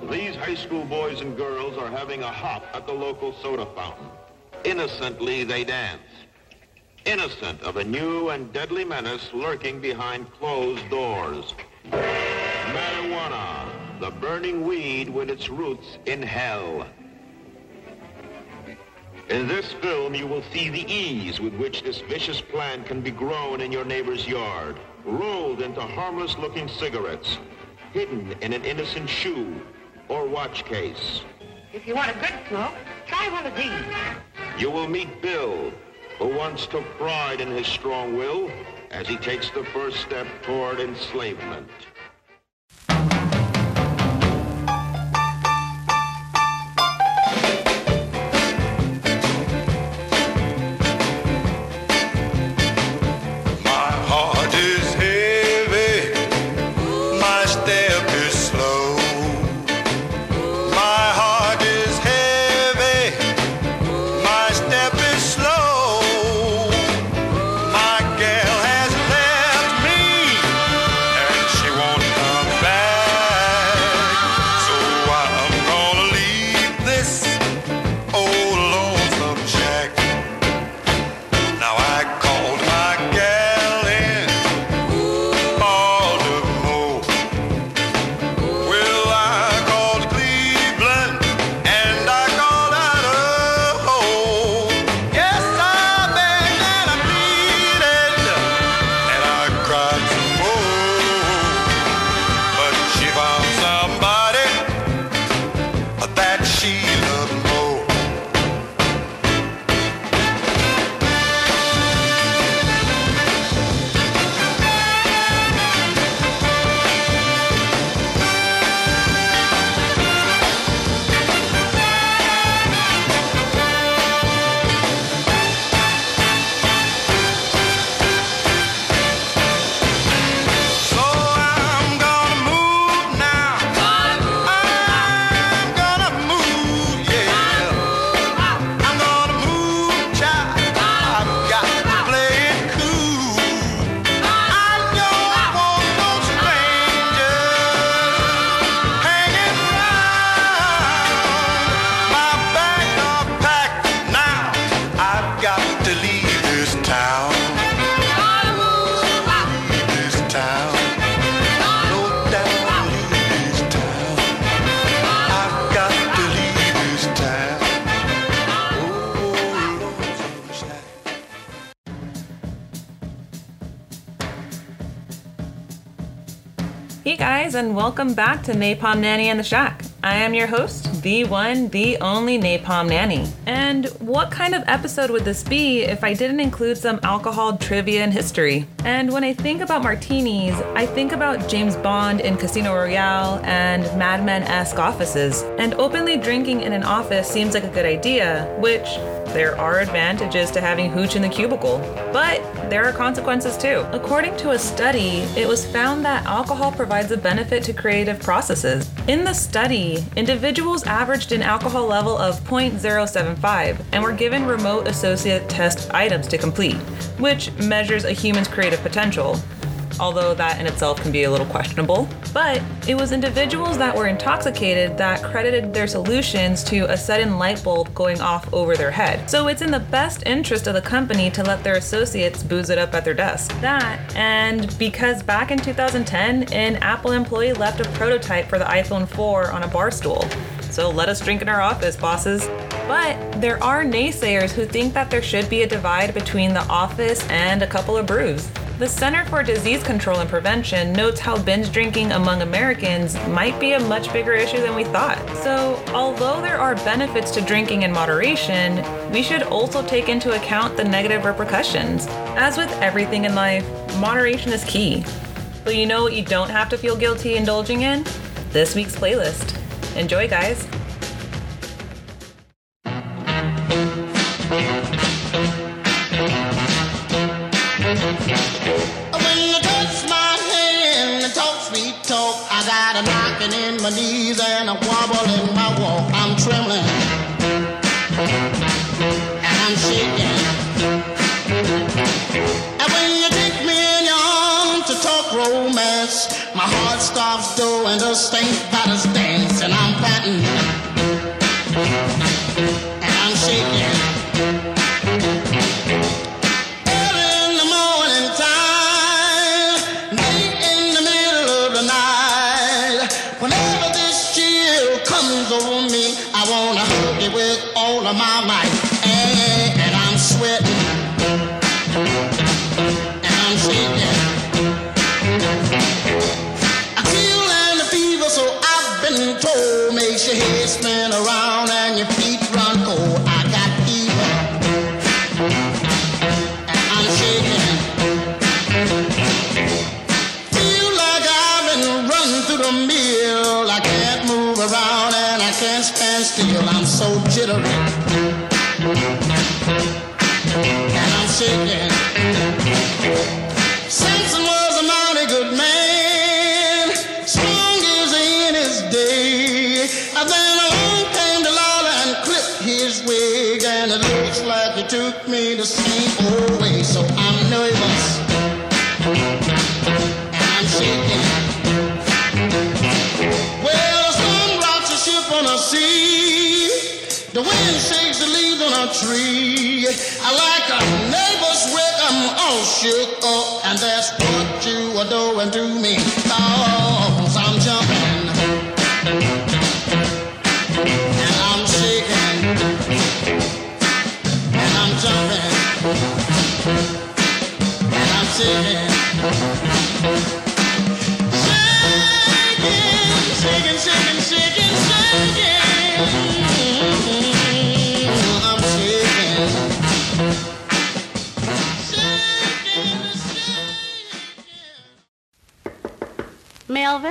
These high school boys and girls are having a hop at the local soda fountain. Innocently, they dance. Innocent of a new and deadly menace lurking behind closed doors. Marijuana, the burning weed with its roots in hell. In this film, you will see the ease with which this vicious plant can be grown in your neighbor's yard, rolled into harmless-looking cigarettes, hidden in an innocent shoe or watch case. If you want a good smoke, try one of these. You will meet Bill, who once took pride in his strong will as he takes the first step toward enslavement. Hey guys, and welcome back to Napalm Nanny and the Shack. I am your host, the one, the only Napalm Nanny. And what kind of episode would this be if I didn't include some alcohol trivia and history? And when I think about martinis, I think about James Bond in Casino Royale and Mad Men-esque offices. And openly drinking in an office seems like a good idea, which there are advantages to having hooch in the cubicle. But there are consequences too. According to a study, it was found that alcohol provides a benefit to creative processes. In the study, individuals averaged an alcohol level of 0.075 and were given remote associate test items to complete, which measures a human's creative potential, although that in itself can be a little questionable. But it was individuals that were intoxicated that credited their solutions to a sudden light bulb going off over their head. So it's in the best interest of the company to let their associates booze it up at their desk. That, and because back in 2010, an Apple employee left a prototype for the iPhone 4 on a bar stool. So let us drink in our office, bosses. But there are naysayers who think that there should be a divide between the office and a couple of brews. The Center for Disease Control and Prevention notes how binge drinking among Americans might be a much bigger issue than we thought. So, although there are benefits to drinking in moderation, we should also take into account the negative repercussions. As with everything in life, moderation is key. But you know what you don't have to feel guilty indulging in? This week's playlist. Enjoy, guys. In my knees and a wobble in my walk. I'm trembling and I'm shaking. And when you take me in your arms to talk romance, my heart stops doing the stink by the stance, and I'm chill comes over me. I wanna hug you with all of my might. And I'm sweating. And I'm shaking. I feel and the fever, so I've been told. Makes your head spin around and your feet run cold. I got fever. And I'm shaking. Feel like I've been running through the mill. I can't move around and I can't stand still. I'm so jittery. And I'm shaking. Samson was a mighty good man, strong as in his day. And then along came Delilah and clipped his wig, and it looks like he took me the same old way. So I'm nervous, and I'm shaking. Well, the sun rocks a ship on a sea, the wind shakes the leaves on a tree. I like a neighbor's wig, I'm all shook up, and that's what you are doing to me. 'Cause I'm jumping, and I'm shaking, and I'm jumping, and I'm shaking. Shaking, shaking, shaking, shaking, shaking. I'm shaking. Melvin?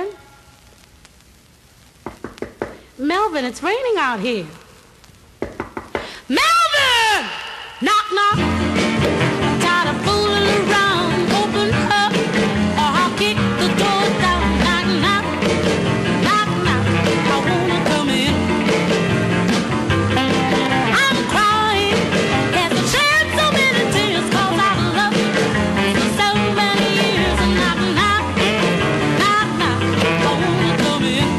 Melvin, it's raining out here. Melvin! Knock, knock. I'm tired of fooling around. Open up or I'll kick the door down. Knock, knock. Knock, knock. I wanna come in. I'm crying. Yes, I've shed so many tears 'cause I love you for so many years. And knock, knock. Knock, knock. I wanna come in.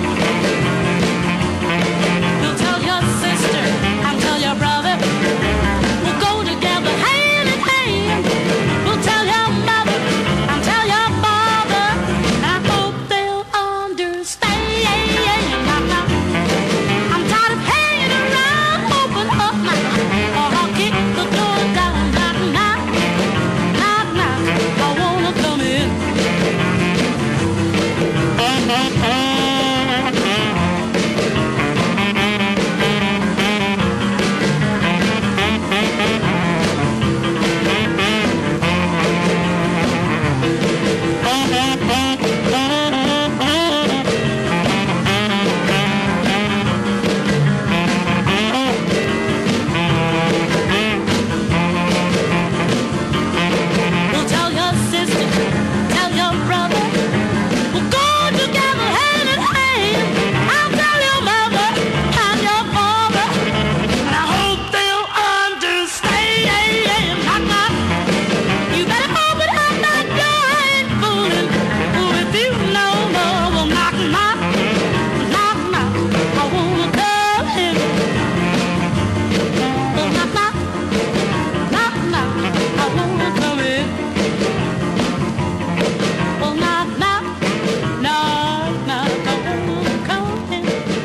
You'll tell your sister, I'll tell your brother. We'll go together hand in hand. We'll tell your mother, I'll tell your father. I hope they'll understand. Knock, knock. I'm tired of hanging around. Open up now, or I'll kick the door down. Knock, knock. Knock, knock. I wanna come in. We'll tell your sister, tell your brother. We'll go together hand in hand. I'll tell your mother and your father. And I hope they'll understand. Knock, knock. You better open up that door. I ain't fooling with you no more. Well, knock, knock. Knock, knock. I wanna come in. Well, knock, knock. Knock, knock. I wanna come in. Well, knock, knock. Knock, knock. I wanna come in.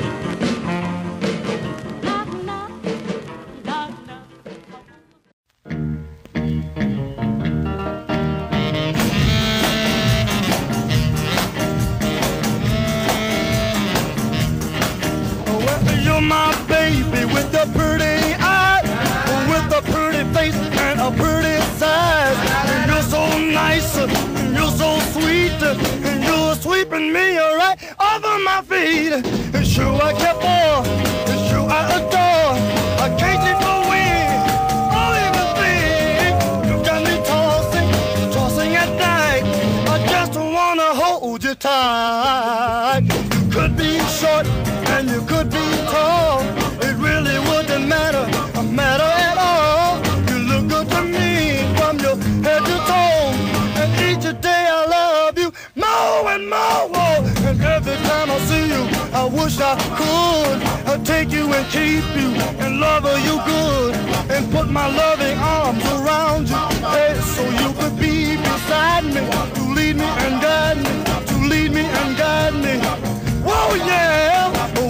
Knock, knock. Knock, knock. Well, you're my baby with the pretty eyes, with a pretty face and a pretty size. And you're so nice, and you're so sweet, and you're sweeping me right over my feet. And sure I care for, and sure I adore. I can't keep away, or even think. You got me tossing, tossing at night. I just wanna hold you tight. You could be short and you could be tall. It really wouldn't matter at all. You look good to me from your head to toe. And each day I love you more and more. And every time I see you, I wish I could. I'd take you and keep you and love you good. And put my loving arms around you. Hey, so you could be beside me. To lead me and guide me. To lead me and guide me. Whoa, yeah.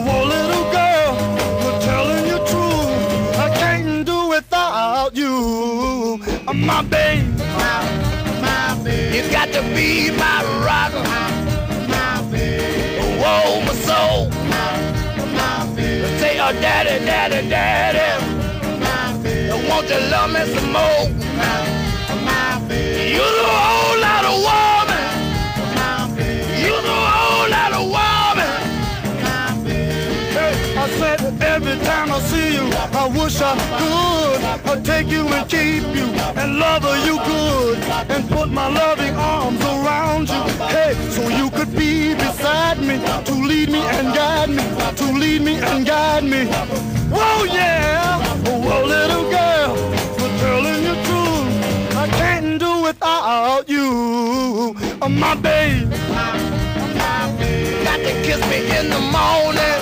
my babe. My baby. You got to be my rock. My baby. Whoa, my soul. My baby. Say, oh, daddy, daddy, daddy. My baby. Won't you love me some more? My baby. You're the whole lot of woman. My baby. You're the whole lot of woman. My baby. Hey, I said every time I see you, I wish I could. I'd take you and keep you and love you good and put my loving arms around you. Hey, so you could be beside me to lead me and guide me, to lead me and guide me. Whoa, yeah, whoa, little girl, for telling you truth, I can't do without you, my babe. My baby. Got to kiss me in the morning,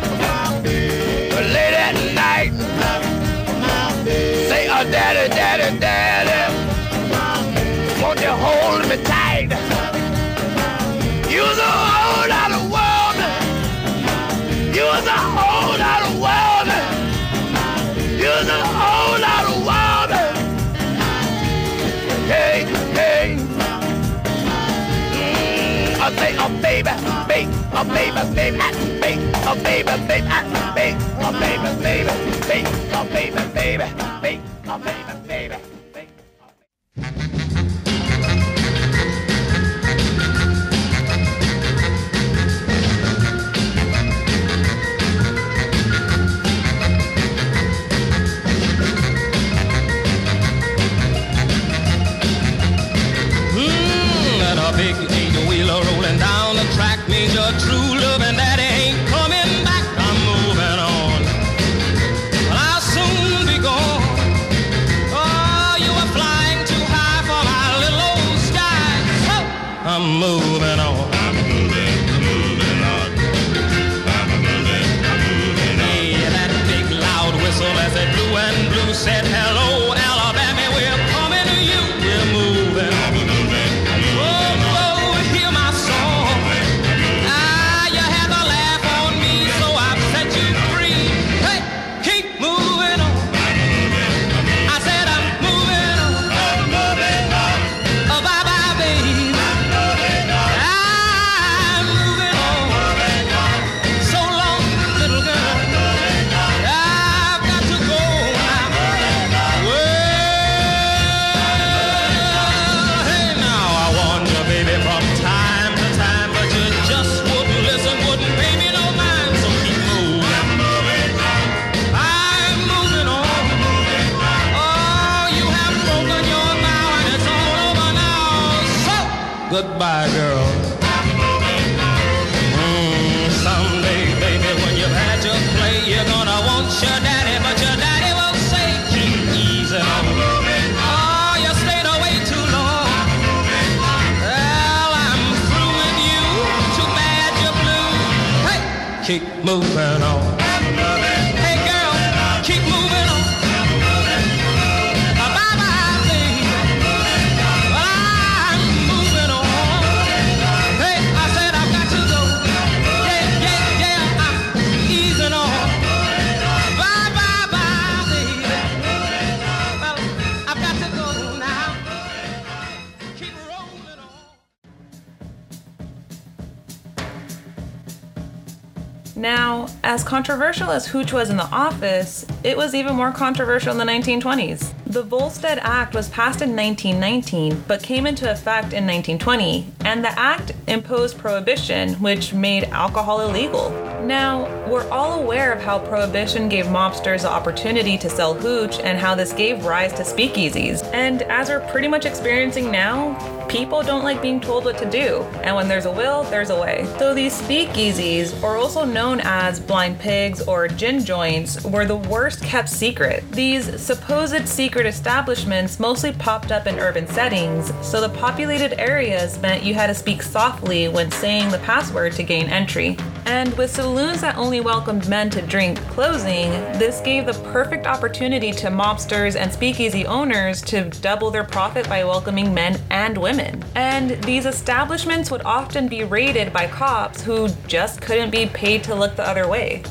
late at night. My baby. Say, oh, daddy, daddy, daddy, won't you hold me tight? You're the whole lot of woman. You're the whole lot of woman. You're the whole lot of woman. Hey, hey. I say, oh, baby, baby, oh, baby, baby, baby, oh, baby, baby, baby, oh, baby, baby, baby, oh, baby, baby, baby, oh, baby, baby, baby. And a big eight-wheeler rolling down the track means your true love and daddy ain't coming back. I'm moving on, but I'll soon be gone. Oh, you were flying too high for my little old sky. So I'm moving on. I'm moving on. I'm moving. Yeah, that big loud whistle as it blew and blew said, hello, Alabama, we're coming to you. We're moving. Goodbye, girl. Someday, baby, when you've had your play, you're gonna want your daddy, but your daddy will say, keep easy on. Oh, you stayed away too long. Well, I'm through with you. Too bad you're blue. Hey, keep moving on. Hey, girl, keep moving on. Bye-bye, baby. Now, as controversial as hooch was in the office, it was even more controversial in the 1920s. The Volstead Act was passed in 1919, but came into effect in 1920, and the act imposed prohibition, which made alcohol illegal. Now, we're all aware of how prohibition gave mobsters the opportunity to sell hooch and how this gave rise to speakeasies. And as we're pretty much experiencing now, people don't like being told what to do, and when there's a will, there's a way. So these speakeasies, or also known as blind pigs or gin joints, were the worst kept secret. These supposed secret establishments mostly popped up in urban settings, so the populated areas meant you had to speak softly when saying the password to gain entry. And with saloons that only welcomed men to drink closing, this gave the perfect opportunity to mobsters and speakeasy owners to double their profit by welcoming men and women. And these establishments would often be raided by cops who just couldn't be paid to look the other way.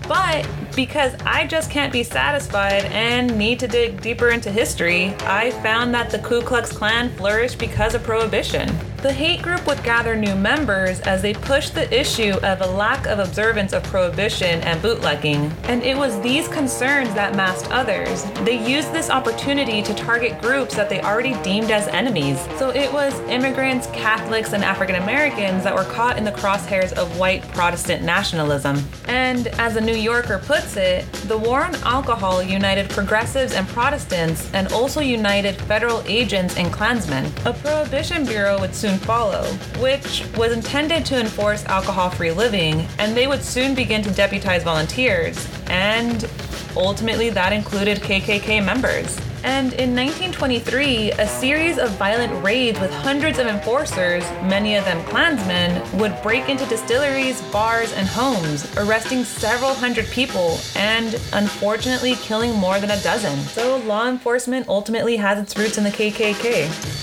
But because I just can't be satisfied and need to dig deeper into history, I found that the Ku Klux Klan flourished because of Prohibition. The hate group would gather new members as they pushed the issue of a lack of observance of Prohibition and bootlegging, and it was these concerns that masked others. They used this opportunity to target groups that they already deemed as enemies. So it was immigrants, Catholics, and African Americans that were caught in the crosshairs of white Protestant nationalism. And as the New Yorker puts it, the war on alcohol united progressives and Protestants and also united federal agents and Klansmen. A Prohibition Bureau would soon follow, which was intended to enforce alcohol-free living, and they would soon begin to deputize volunteers, and ultimately that included KKK members. And in 1923, a series of violent raids with hundreds of enforcers, many of them Klansmen, would break into distilleries, bars, and homes, arresting several hundred people and unfortunately killing more than a dozen. So law enforcement ultimately has its roots in the KKK.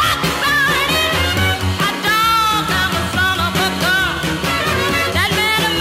That man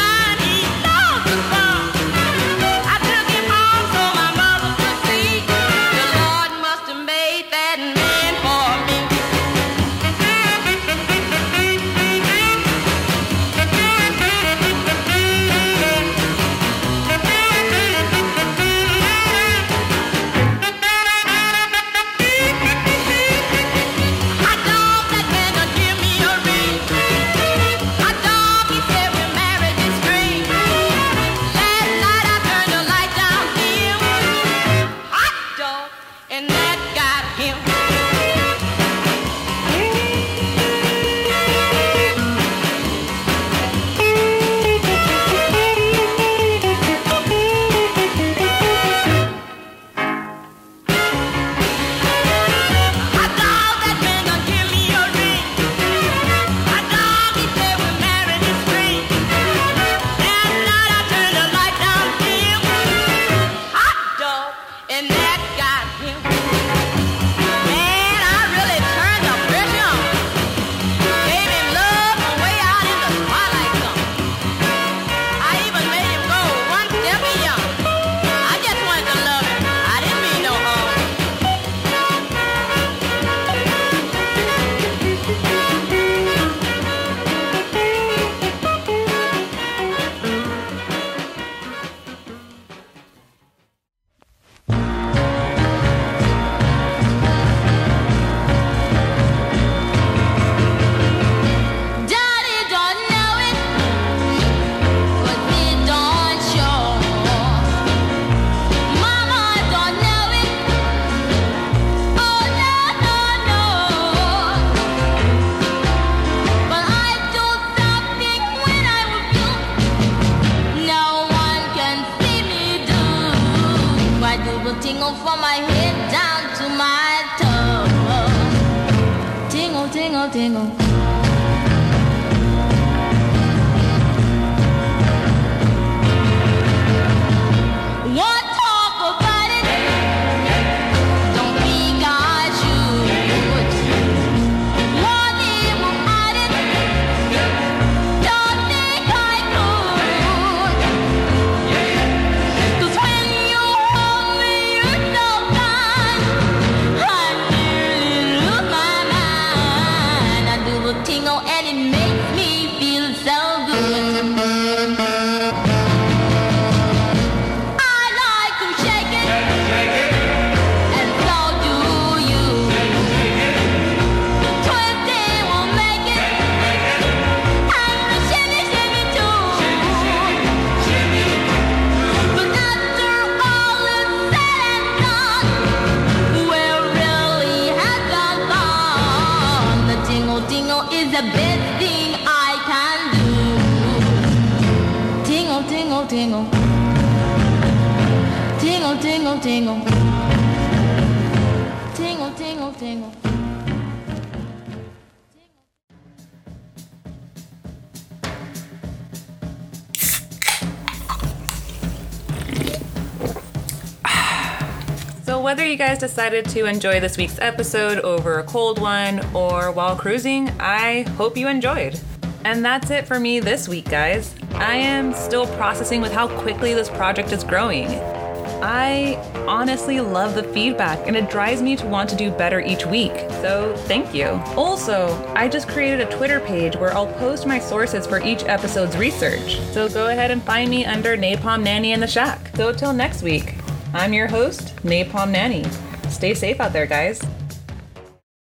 tingle. One talk about it, don't think I should. One evil at it, don't think I could. 'Cause when you hold me, you're so kind, I nearly lose my mind. I do a tingle and it makes me feel so good. I like to shake it, and so do you. Twisting will make it, and the shimmy, shimmy too. But after all is said and done, where really has gone on? The tingle, tingle is the best thing I can do. Tingle, tingle, tingle. Tingle, tingle, tingle. Tingle, tingle, tingle. So whether you guys decided to enjoy this week's episode over a cold one or while cruising, I hope you enjoyed. And that's it for me this week, guys. I am still processing with how quickly this project is growing. I honestly love the feedback and it drives me to want to do better each week, so thank you. Also, I just created a Twitter page where I'll post my sources for each episode's research, so go ahead and find me under Napalm Nanny in the Shack. So till next week, I'm your host, Napalm Nanny. Stay safe out there, guys.